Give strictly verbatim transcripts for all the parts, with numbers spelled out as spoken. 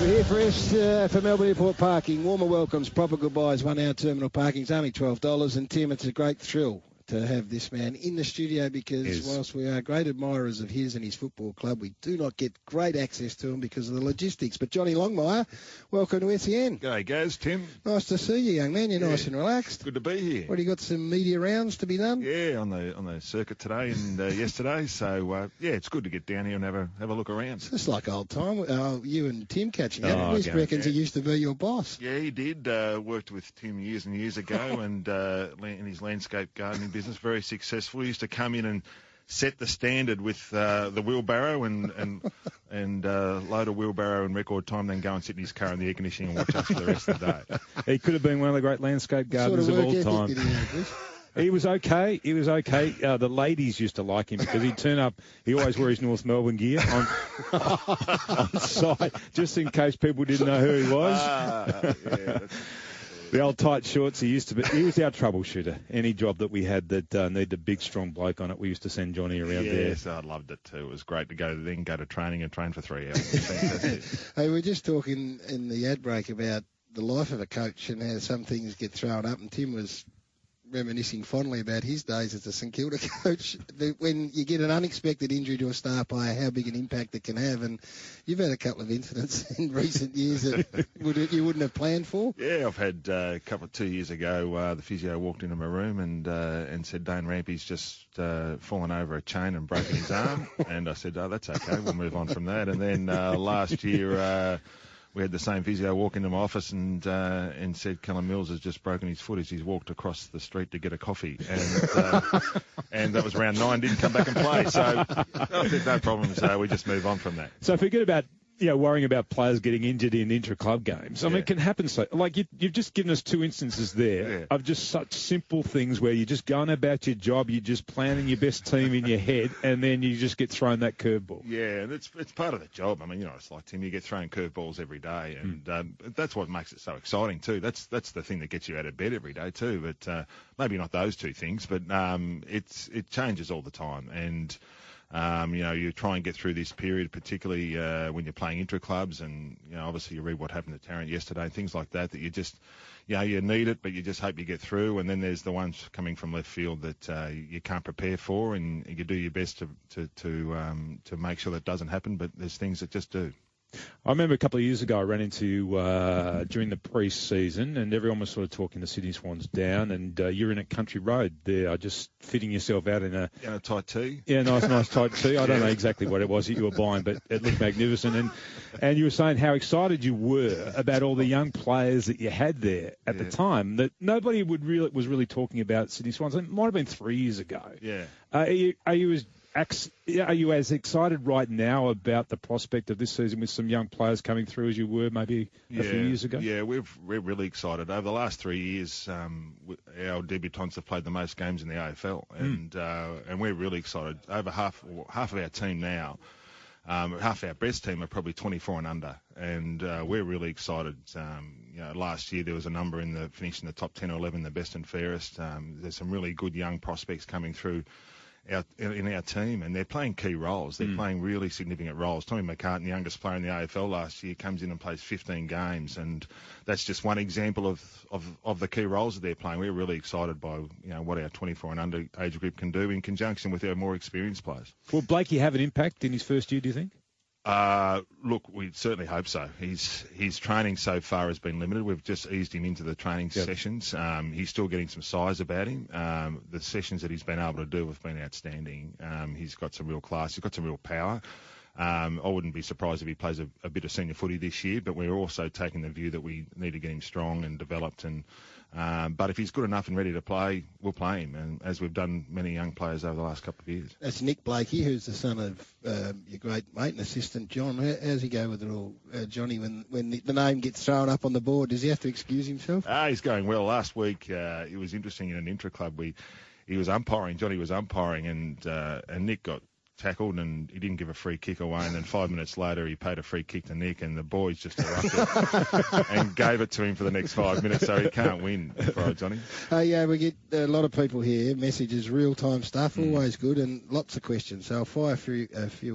We're here for us uh, for Melbourne Airport Parking. Warmer welcomes, proper goodbyes, one-hour terminal parking is only twelve dollars. And Tim, it's a great thrill to have this man in the studio because Yes. whilst we are great admirers of his and his football club, we do not get great access to him because of the logistics. But Johnny Longmire, welcome to S E N. G'day, Gaz, Tim. Nice to see you, young man. You're Yeah. nice and relaxed. Good to be here. What, you got some media rounds to be done? Yeah, on the on the circuit today and uh, yesterday. So uh, yeah, it's good to get down here and have a have a look around. It's just like old time. Uh, you and Tim catching up. Oh, Whisk okay. reckons Yeah. he used to be your boss. Yeah, he did. Uh, worked with Tim years and years ago, and uh, in his landscape gardening business, very successful. He used to come in and set the standard with uh, the wheelbarrow and and and uh, load a wheelbarrow in record time, then go and sit in his car in the air conditioning and watch us for the rest of the day. He could have been one of the great landscape What sort gardeners of of, work all ethic time. did he have, Whisk? He was okay. He was okay. Uh, the ladies used to like him because he'd turn up. He always wore his North Melbourne gear on, on site, just in case people didn't know who he was. Ah, yeah, that's- The old tight shorts. He used to be. He was our troubleshooter. Any job that we had that uh, needed a big, strong bloke on it, we used to send Johnny around there. Yes, I loved it too. It was great to go then go to training and train for three hours. It was fantastic. Hey, we're just talking in the ad break about the life of a coach and how some things get thrown up, and Tim was reminiscing fondly about his days as a St Kilda coach. The- When you get an unexpected injury to a star player, how big an impact it can have, and you've had a couple of incidents in recent years that would, you wouldn't have planned for. Yeah, I've had uh, a couple of two years ago. Uh, the physio walked into my room and uh, and said Dane Rampy's just uh, fallen over a chain and broken his arm, and I said, oh, that's okay, we'll move on from that. And then uh, last year. Uh, We had the same physio walk into my office and uh, and said Callum Mills has just broken his foot as he's walked across the street to get a coffee. And uh, and that was round nine, didn't come back and play. So I said, no problems, uh, we just move on from that. So forget about, you know, worrying about players getting injured in intra-club games. I mean, Yeah. it can happen. So, like, you, you've just given us two instances there Yeah. of just such simple things where you're just going about your job, you're just planning your best team in your head, and then you just get thrown that curveball. Yeah, and it's it's part of the job. I mean, you know, it's like Tim, you get thrown curveballs every day, and um, that's what makes it so exciting too. That's that's the thing that gets you out of bed every day too. But uh, maybe not those two things, but um, it's it changes all the time, and um, you know, you try and get through this period, particularly uh, when you're playing intra-clubs, and you know, obviously you read what happened to Tarrant yesterday and things like that. That you just, you know, you need it, but you just hope you get through. And then there's the ones coming from left field that uh, you can't prepare for, and you do your best to to to, um, to make sure that doesn't happen. But there's things that just do. I remember a couple of years ago I ran into, uh, during the pre-season, and everyone was sort of talking the Sydney Swans down, and uh, you're in at Country Road there, just fitting yourself out in a, You know, tight tee. yeah, nice, nice tight tee. I don't know exactly what it was that you were buying, but it looked magnificent. And and you were saying how excited you were about all the young players that you had there at Yeah. the time that nobody would really was really talking about Sydney Swans. It might have been three years ago. Yeah. Uh, are you, are you as Ex- Are you as excited right now about the prospect of this season with some young players coming through as you were maybe a few years ago? Yeah, we've, we're really excited. Over the last three years, um, w- our debutants have played the most games in the A F L, and uh, and we're really excited. Over half or half of our team now, um, half our best team are probably twenty-four and under, and uh, we're really excited. Um, you know, last year there was a number in the finishing the top ten or eleven, the best and fairest. Um, there's some really good young prospects coming through Our, in our team, and they're playing key roles. They're Mm. playing really significant roles. Tommy McCartan, the youngest player in the A F L last year, comes in and plays fifteen games, and that's just one example of, of, of the key roles that they're playing. We're really excited by you know what our twenty-four and under age group can do in conjunction with our more experienced players. Will Blakey have an impact in his first year, do you think? Uh, look, we certainly hope so. His his training so far has been limited. We've just eased him into the training Yep. sessions. Um, he's still getting some size about him. Um, the sessions that he's been able to do have been outstanding. Um, he's got some real class. He's got some real power. Um, I wouldn't be surprised if he plays a, a bit of senior footy this year, but we're also taking the view that we need to get him strong and developed. And um, but if he's good enough and ready to play, we'll play him, and as we've done many young players over the last couple of years. That's Nick Blakey, who's the son of um, your great mate and assistant, John. How, how's he go with it all, uh, Johnny, when, when the, the name gets thrown up on the board? Does he have to excuse himself? Ah, he's going well. Last week, uh, it was interesting in an intra-club. We, he was umpiring, Johnny was umpiring, and uh, and Nick got tackled, and he didn't give a free kick away, and then five minutes later he paid a free kick to Nick, and the boys just erupted and gave it to him for the next five minutes, so he can't win for old Johnny. Uh, yeah, we get a lot of people here, messages, real-time stuff, always good, and lots of questions. So I'll fire a few, a few at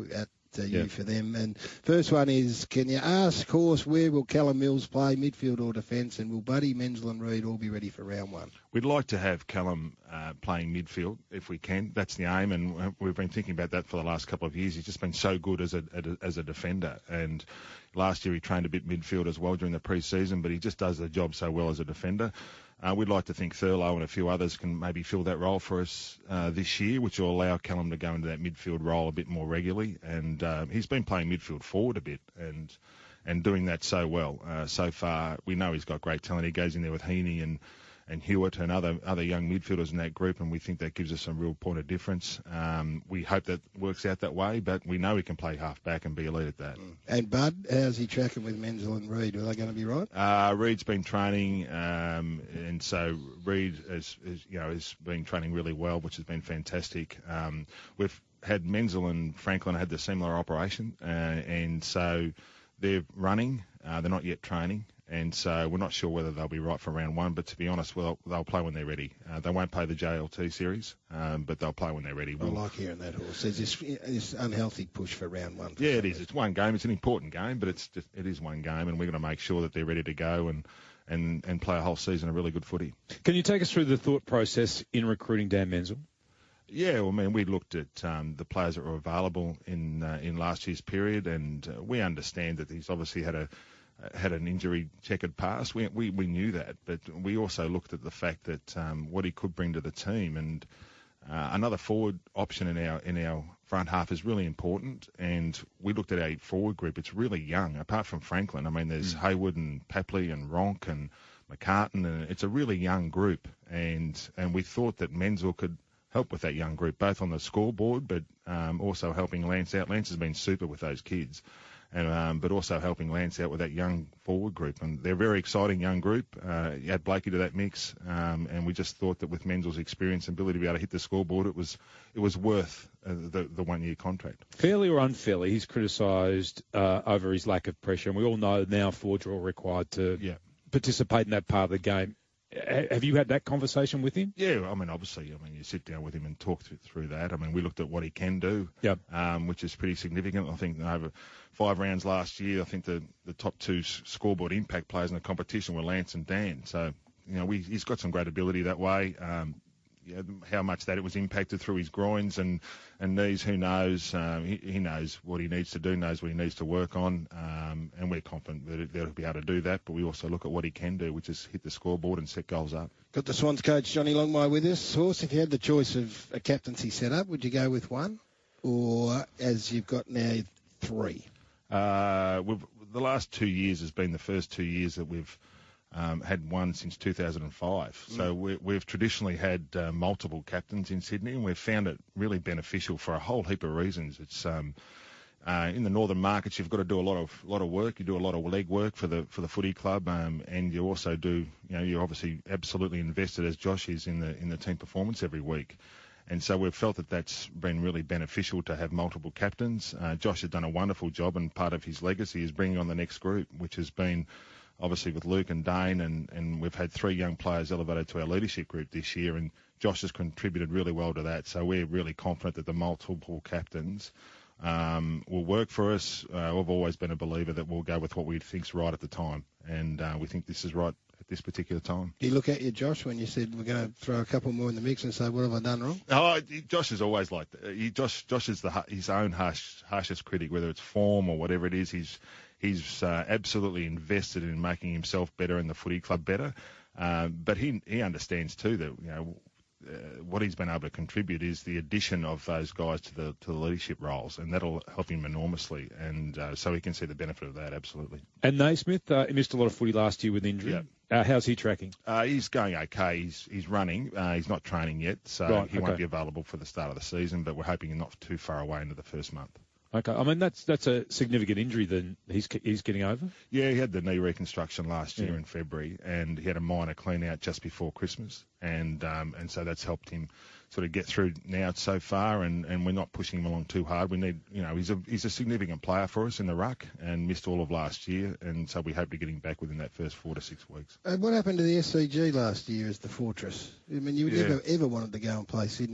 uh, Yeah. you for them. And first one is, can you ask Horse where will Callum Mills play, midfield or defence, and will Buddy, Menzel and Reid all be ready for round one? We'd like to have Callum uh, playing midfield if we can. That's the aim, and we've been thinking about that for the last couple of years. He's just been so good as a, as a defender, and last year he trained a bit midfield as well during the pre-season, but he just does the job so well as a defender. Uh, we'd like to think Thurlow and a few others can maybe fill that role for us uh, this year, which will allow Callum to go into that midfield role a bit more regularly. And um, he's been playing midfield forward a bit and and doing that so well. Uh, so far, we know he's got great talent. He goes in there with Heaney and and Hewitt and other other young midfielders in that group, and we think that gives us some real point of difference. Um, we hope that works out that way, but we know he can play half-back and be elite at that. And Bud, how's he tracking with Menzel and Reid? Are they going to be right? Uh, Reid's been training, um, and so Reid has, has, you know, has been training really well, which has been fantastic. Um, we've had Menzel and Franklin had the similar operation, uh, and so they're running. Uh, they're not yet training. And so we're not sure whether they'll be right for round one, but to be honest, well, they'll play when they're ready. Uh, they won't play the J L T series, um, but they'll play when they're ready. I We'll, like hearing that, Horse. There's this, this unhealthy push for round one. For yeah, it some is. reason. It's one game. It's an important game, but it's just, it is one game, and we're going to make sure that they're ready to go and, and, and play a whole season of really good footy. Can you take us through the thought process in recruiting Dan Menzel? Yeah, well, I mean, we looked at um, the players that were available in uh, in last year's period, and uh, we understand that he's obviously had a had an injury checkered past. We, we we knew that, but we also looked at the fact that um, what he could bring to the team, and uh, another forward option in our in our front half is really important. And we looked at our forward group; it's really young. Apart from Franklin, I mean, there's mm. Hayward and Papley and Ronk and McCartan, and it's a really young group. And and we thought that Menzel could help with that young group, both on the scoreboard, but um, also helping Lance out. Lance has been super with those kids. And, um, but also helping Lance out with that young forward group. And they're a very exciting young group. Uh, you add Blakey to that mix, um, and we just thought that with Menzel's experience and ability to be able to hit the scoreboard, it was it was worth uh, the, the one-year contract. Fairly or unfairly, he's criticised uh, over his lack of pressure, and we all know now forwards are all required to yeah. participate in that part of the game. Have you had that conversation with him? Yeah, I mean, obviously, I mean, you sit down with him and talk through, through that. I mean, we looked at what he can do, yep. um, which is pretty significant. I think over five rounds last year, I think the, the top two scoreboard impact players in the competition were Lance and Dan. So, you know, we, he's got some great ability that way. Um, yeah, how much that it was impacted through his groins and, and knees, who knows? Um, he, he knows what he needs to do, knows what he needs to work on, um, and we're confident that, that he'll be able to do that. But we also look at what he can do, which is hit the scoreboard and set goals up. Got the Swans coach Johnny Longmire with us. Horse, if you had the choice of a captaincy setup, would you go with one, or as you've got now, three? Uh, we've, the last two years has been the first two years that we've Um, had one since two thousand five. Mm. So we, we've traditionally had uh, multiple captains in Sydney, and we've found it really beneficial for a whole heap of reasons. It's um, uh, in the northern markets, you've got to do a lot of lot of work. You do a lot of leg work for the for the footy club, um, and you also do, you know, you're obviously absolutely invested, as Josh is, in the in the team performance every week. And so we've felt that that's been really beneficial to have multiple captains. Uh, Josh has done a wonderful job, and part of his legacy is bringing on the next group, which has been obviously with Luke and Dane, and, and we've had three young players elevated to our leadership group this year, and Josh has contributed really well to that. So we're really confident that the multiple captains um, will work for us. Uh, we've always been a believer that we'll go with what we think's right at the time, and uh, we think this is right at this particular time. Do you look at you, Josh, when you said we're going to throw a couple more in the mix and say, what have I done wrong? Oh, Josh is always like that. He, Josh, Josh is the, his own harsh, harshest critic, whether it's form or whatever it is. He's He's uh, absolutely invested in making himself better and the footy club better. Um, but he he understands too that, you know, uh, what he's been able to contribute is the addition of those guys to the to the leadership roles, and that'll help him enormously. And uh, so he can see the benefit of that, absolutely. And Naismith, uh, he missed a lot of footy last year with injury. Yeah. Uh, how's he tracking? Uh, he's going okay. He's he's running. Uh, he's not training yet, so right, he okay. won't be available for the start of the season. But we're hoping he's not too far away into the first month. Okay, I mean that's that's a significant injury then he's he's getting over. Yeah, he had the knee reconstruction last year yeah. in February, and he had a minor clean out just before Christmas, and um, and so that's helped him sort of get through now so far, and, and we're not pushing him along too hard. We need, you know, he's a he's a significant player for us in the ruck, and missed all of last year, and so we hope to get him back within that first four to six weeks. And what happened to the S C G last year as the fortress? I mean, you yeah. never ever wanted to go and play Sydney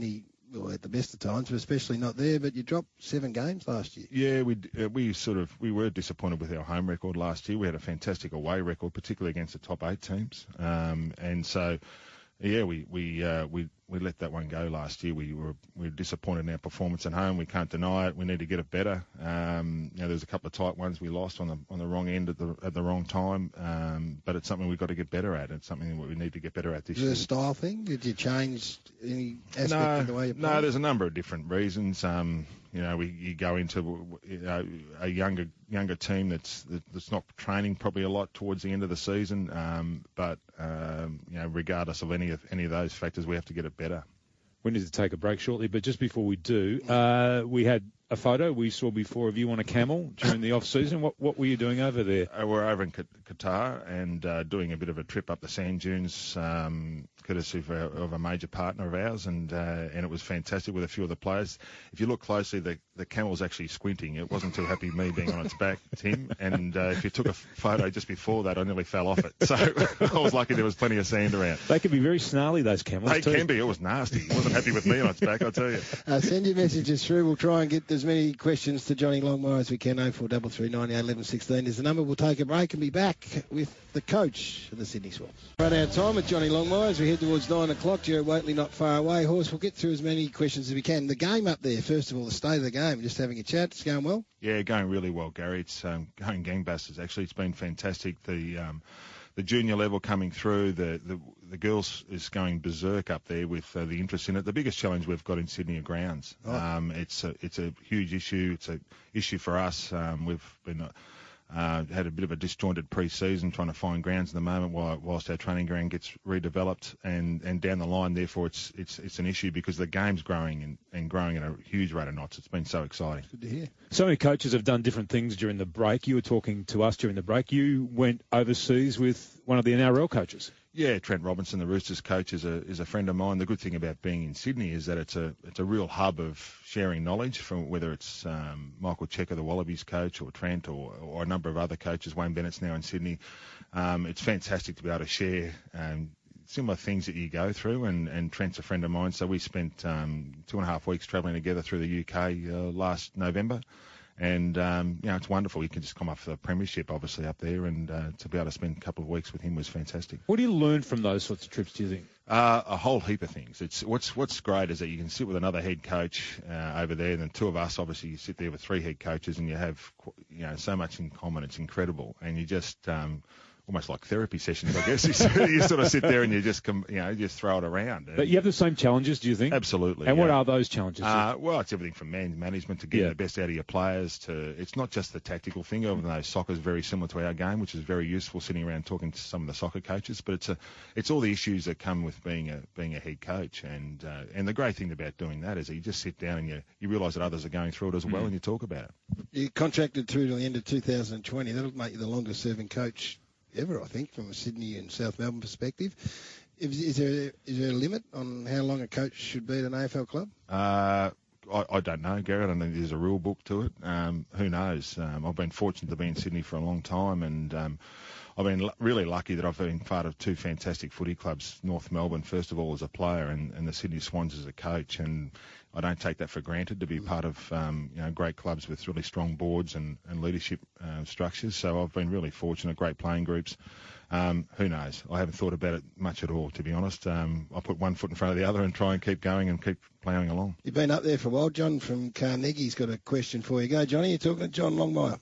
well, at the best of times, but especially not there. But you dropped seven games last year. Yeah, we uh, we sort of we were disappointed with our home record last year. We had a fantastic away record, particularly against the top eight teams, um, and so. Yeah, we we uh, we we let that one go last year. We were we were disappointed in our performance at home. We can't deny it. We need to get it better. Um, you know, there's a couple of tight ones we lost on the on the wrong end at the at the wrong time. Um, but it's something we've got to get better at. It's something that we need to get better at this Is year. it a style thing? Did you change any aspect no, of the way you play? No, there's a number of different reasons. Um, you know, we you go into you know, a younger younger team that's that's not training probably a lot towards the end of the season. Um, but um, you know, regardless of any of any of those factors, we have to get it better. We need to take a break shortly, but just before we do, uh, we had a photo we saw before of you on a camel during the off-season. What what were you doing over there? Uh, we're over in Qatar and uh, doing a bit of a trip up the sand dunes, um, courtesy of, our, of a major partner of ours, and uh, and it was fantastic with a few of the players. If you look closely, the the camel's actually squinting. It wasn't too happy me being on its back, Tim. And uh, if you took a photo just before that, I nearly fell off it. So I was lucky there was plenty of sand around. They can be very snarly, those camels. They too. can be. It was nasty. It wasn't happy with me on its back, I tell you. Uh, send your messages through. We'll try and get as many questions to Johnny Longmire as we can. oh four three three, nine eight, one one one six is the number. We'll take a break and be back with the coach of the Sydney Swans. Right our time with Johnny Longmire as we head towards nine o'clock. Jared Waitley not far away. Horse, we'll get through as many questions as we can. The game up there, first of all, the state of the game. Just having a chat. It's going well? Yeah, going really well, Gary. It's um, going gangbusters, actually. It's been fantastic. The um, the junior level coming through, the, the the girls is going berserk up there with uh, the interest in it. The biggest challenge we've got in Sydney are grounds. Oh. Um, it's a, it's a huge issue. It's a issue for us. Um, we've been uh, had a bit of a disjointed pre-season trying to find grounds at the moment while, whilst our training ground gets redeveloped, and, and down the line, therefore, it's it's it's an issue because the game's growing and, and growing at a huge rate of knots. It's been so exciting. Good to hear. So many coaches have done different things during the break. You were talking to us during the break. You went overseas with one of the N R L coaches. Yeah, Trent Robinson, the Roosters coach, is a is a friend of mine. The good thing about being in Sydney is that it's a it's a real hub of sharing knowledge, from whether it's um, Michael Checker, the Wallabies coach, or Trent, or, or a number of other coaches. Wayne Bennett's now in Sydney. Um, it's fantastic to be able to share um, similar things that you go through, and, and Trent's a friend of mine. So we spent um, two and a half weeks travelling together through the U K uh, last November. And, um, you know, it's wonderful. You can just come up for the premiership, obviously, up there, and uh, to be able to spend a couple of weeks with him was fantastic. What do you learn from those sorts of trips, do you think? Uh, a whole heap of things. It's what's what's great is that you can sit with another head coach uh, over there, and the two of us, obviously, you sit there with three head coaches, and you have, you know, so much in common. It's incredible. And you just... Um, almost like therapy sessions, I guess. You sort, of, you sort of sit there and you just, com- you know, just throw it around. But you have the same challenges, do you think? Absolutely. And yeah. what are those challenges? Uh, well, it's everything from man management to getting Yeah. the best out of your players to, it's not just the tactical thing, even though soccer is very similar to our game, which is very useful sitting around talking to some of the soccer coaches. But it's a, it's all the issues that come with being a being a head coach. And uh, and the great thing about doing that is that you just sit down and you, you realise that others are going through it as well, Mm. and you talk about it. You contracted through to the end of two thousand twenty. That'll make you the longest serving coach ever, I think, from a Sydney and South Melbourne perspective. Is, is there is there a limit on how long a coach should be at an A F L club? Uh, I, I don't know, Gary. I don't think there's a rule book to it. Um, who knows? Um, I've been fortunate to be in Sydney for a long time, and um, I've been l- really lucky that I've been part of two fantastic footy clubs, North Melbourne, first of all, as a player, and, and the Sydney Swans as a coach. And I don't take that for granted, to be part of um, you know, great clubs with really strong boards and, and leadership uh, structures. So I've been really fortunate, great playing groups. Um, who knows? I haven't thought about it much at all, to be honest. Um, I put one foot in front of the other and try and keep going and keep ploughing along. You've been up there for a while. John from Carnegie's got a question for you. Go, Johnny. You're talking to John Longmire.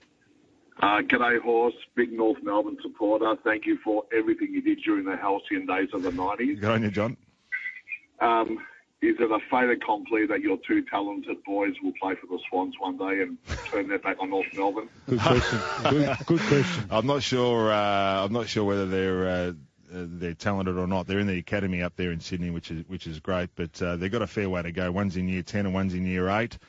Uh, g'day, Horse. Big North Melbourne supporter. Thank you for everything you did during the halcyon days of the nineties. Good on you, John. Um, is it a fait accompli that your two talented boys will play for the Swans one day and turn their back on North Melbourne? Good question. good, good question. I'm not sure. Uh, I'm not sure whether they're uh, uh, they're talented or not. They're in the academy up there in Sydney, which is which is great. But uh, they've got a fair way to go. One's in year ten and one's in year eight.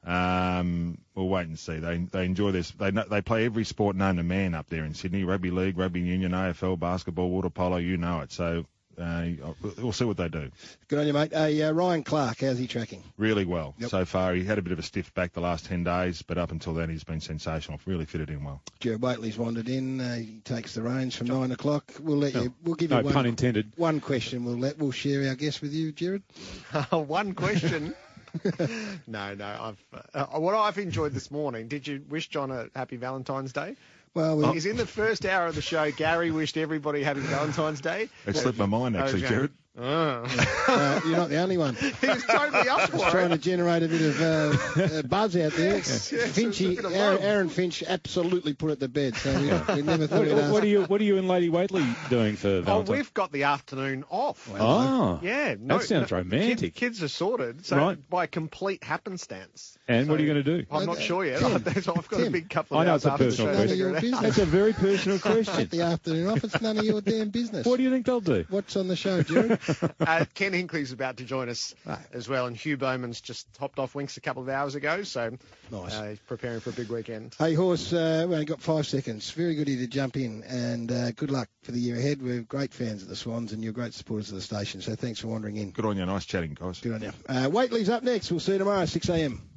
Um, we'll wait and see. They they enjoy this. They they play every sport known to man up there in Sydney: rugby league, rugby union, A F L, basketball, water polo. You know it. So uh, we'll see what they do. Good on you, mate. Hey, uh, Ryan Clark, how's he tracking? Really well Yep. so far. He had a bit of a stiff back the last ten days, but up until then he's been sensational. Really fitted in well. Jared Waitley's wandered in. Uh, he takes the reins from nine o'clock. We'll let you. We'll give No you one, pun intended. one question. We'll let. We'll share our guess with you, Jared. One question. no, no. I've uh, what I've enjoyed this morning. Did you wish John a happy Valentine's Day? Well, we, He's in the first hour of the show. Gary wished everybody happy Valentine's Day. It slipped my mind actually, Okay. Jared. Oh. uh, you're not the only one. He was totally up for Trying to it. generate a bit of uh, uh, buzz out there. Yes, yes, Finchy, it's a bit of Aaron, love. Aaron Finch absolutely put it to bed. So we, we never thought What, we'd ask. what are you What are you and Lady Waitley doing for Oh, Valentine's? we've got the afternoon off. Oh, Yeah, that sounds no, romantic. Kids, kids are sorted, so Right. by complete happenstance. And what are So- you going to do? I'm not Uh, sure yet. Tim, I've got Tim. a big couple of I know hours it's a after the personal show to question. figure it None of out. your That's a very personal At question. the afternoon off, it's none of your damn business. What do you think they'll do? What's on the show, Jared? Uh, Ken Hinkley's about to join us Right. as well, and Hugh Bowman's just hopped off Winks a couple of hours ago, so Nice. uh, he's preparing for a big weekend. Hey, Horse, uh, we only got five seconds. Very good of you to jump in, and uh, good luck for the year ahead. We're great fans of the Swans, and you're great supporters of the station, so thanks for wandering in. Good on you. Nice chatting, guys. Good on you. Uh, Waitley's up next. We'll see you tomorrow, six a.m.